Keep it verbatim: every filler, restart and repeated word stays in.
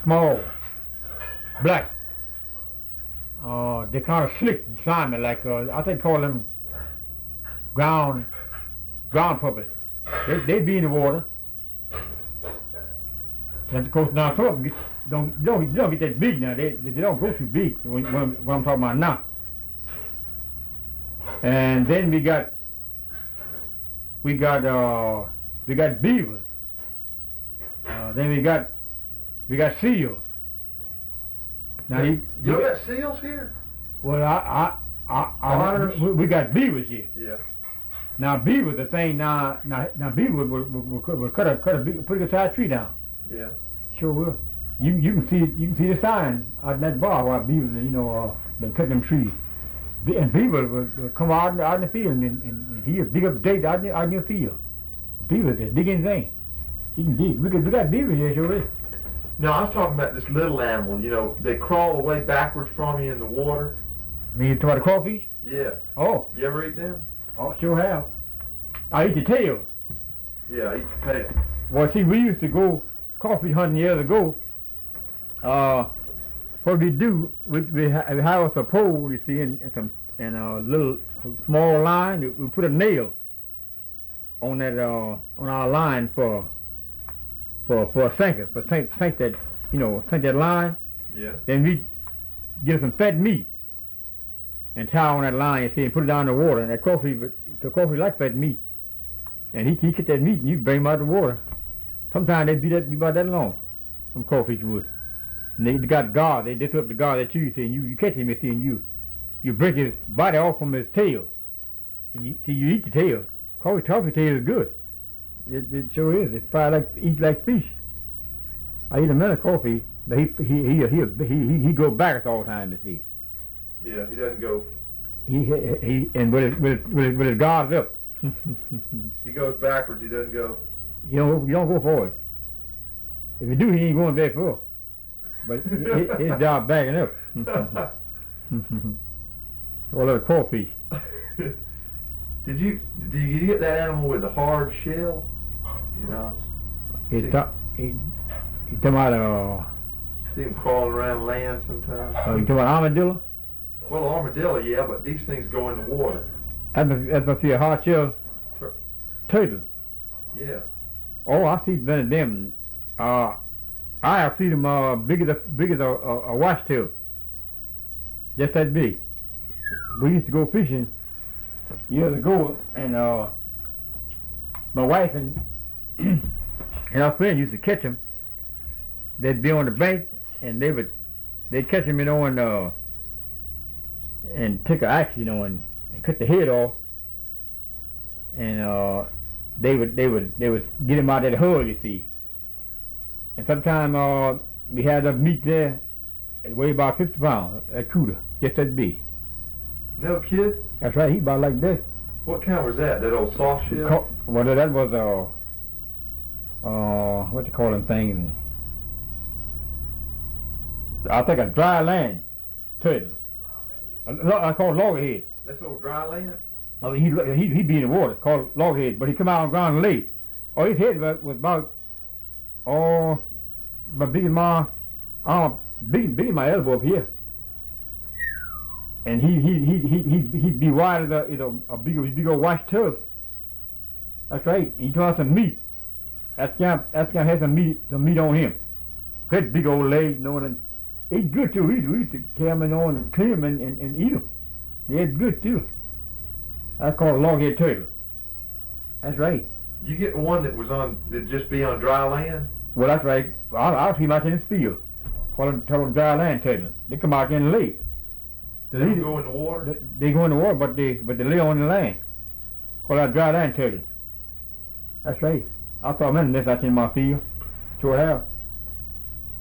small, black. Uh, they kind of slick and slimy, like uh, I think call them ground ground puppets. They they be in the water. And of course now some of them get, don't don't don't get that big now. They they don't go too big when, when, when I'm talking about now. And then we got we got uh we got beavers. Uh, then we got we got seals. Now you, you got seals here? Well, I I I, I we, we got beavers here. Yeah. Now beaver, the thing now now now beaver will will, will, will cut a cut a big, pretty good sized tree down. Yeah. Sure will. You you can see you can see the sign out in that bar where beavers you know uh, been cutting them trees. Be- And beaver will, will come out in, out in the field and, and, and he'll dig up date out in, the- out in your field. Beaver just dig anything. He can dig. We got we got beavers here, sure is. No, I was talking about this little animal. You know, they crawl away backwards from you in the water. Me you talking about the crawfish? Yeah. Oh, You ever eat them? oh, sure have. I eat the tail. Yeah, I eat the tail. Well, see, we used to go crawfish hunting years ago. Uh, what we do, we we, ha- we have us a pole, you see, and, and some and a little small line. We, we put a nail on that uh, on our line for for for a sinker, for sink sink that you know sink that line. Yeah. Then we get some fat meat and tie on that line, you see, and put it down in the water. And that crawfish, the crawfish like fat meat, and he he get that meat and you bring him out of the water. Sometimes they be that be about that long. Some crawfish would. And they got guard. They lift up the guard that you see, and you, you catch him, you see, and you you break his body off from his tail, and you see you eat the tail. Crawfish, crawfish tail is good. It, it sure is. It's fried like eat like fish. I eat a minute crawfish, but he he he he he he, he go backwards all the time. You see. Yeah, he doesn't go. He he, he and with his with his, with his, with his guards up. He goes backwards. He doesn't go. You don't you don't go forward. If you do, he ain't going very far. But his, his job backing up. Well, a crawfish. Did you did you get that animal with the hard shell? You know, He ta- he he talking about uh, see him crawling around land sometimes. uh you talking about armadillo? Well, armadillo, yeah, but these things go in the water. That must that must be a hard shell Tur- turtle. Yeah. Oh, I see many of them. Uh, I have seen them uh big as a big as a, a, a washtail. Just that big. We used to go fishing years ago, and uh, my wife and and our friend used to catch them. They'd be on the bank, and they would they'd catch them, you know, and uh, and take an axe, you know, and, and cut the head off, and uh, they would they would they would get him out of that hole, you see. And sometimes uh, we had enough meat there, it weighed about fifty pounds, that cooler, just that big. No kid. That's right, he about like this. What kind was that? That old soft shell? Co- Well, that was uh, uh, what you call them things? I think a dry land turtle. A lo- I call it loggerhead. That's old dry land. Oh, he he he be in the water, called loggerhead, but he come out on the ground and lay. Oh, his head was, was about oh, about big as my arm, big big as my elbow up here. And he he he he he he'd be wide as a, as a, a big big old washed tub. That's right. He took out some meat. That's gonna that's gonna have some meat some meat on him. Great big old legs, you know, and eat good too. We used, we used to carry them on and clean them and, and, and eat them. They ate good too. That's called a loghead turtle. That's right. You get one that was on that just be on dry land. Well, that's right. I'll, I'll see them out in the field. Call it, call it dry land turtle. They come out there and lay. They don't go in the water. They, they go in the water, but they but they lay on the land. Call that dry land turtle. That's right. I saw many of this out in my field. Sure have.